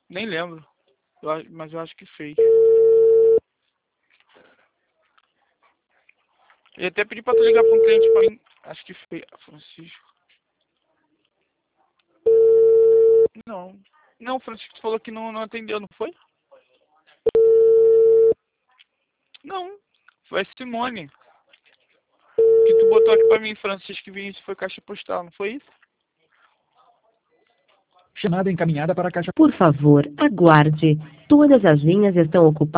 Nem lembro. Mas eu acho que fez. Eu até pedi pra tu ligar pra um cliente pra mim. Acho que fez. Francisco. Não. Não, o Francisco falou que não atendeu, não foi? Não. Foi a Simone. Que tu botou aqui pra mim, Francisco Vinícius, foi caixa postal, não foi isso? Chamada encaminhada para a caixa. Por favor, aguarde. Todas as linhas estão ocupadas.